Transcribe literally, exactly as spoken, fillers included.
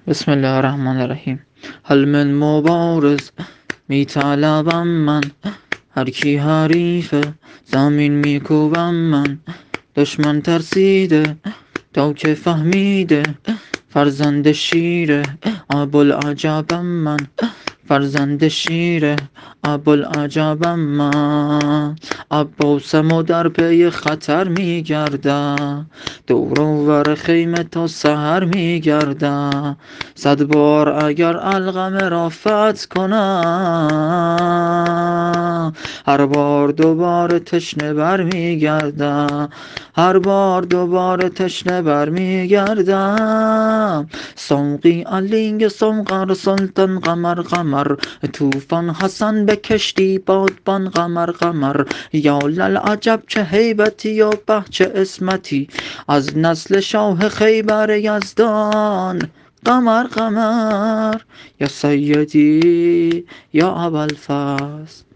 بسم الله الرحمن الرحیم. حل من مبارز میطلبم من، هر کی حریفه زمین میکوبم من. دشمن ترسیده تا که فهمیده، فرزند شیره ابوالعجبم من. فرزند شیره ابوالعجبم من. عباسم و در پی خطر میگردم، دور و ور خیمه تا سحر میگردم. صد بار اگر علقمه را فتح کنم، هر بار دوباره تشنه بر میگردم. هر بار دوباره تشنه بر میگردم. سوقی علینگ سوقر سلطان قمر قمر، توفان حسن به کشتی بادبان قمر قمر. یا للعجب چه هیبتی و به چه اسمتی، از نسل شاه خیبر یزدان قمر قمر. یا سیدی یا ابوالفضل.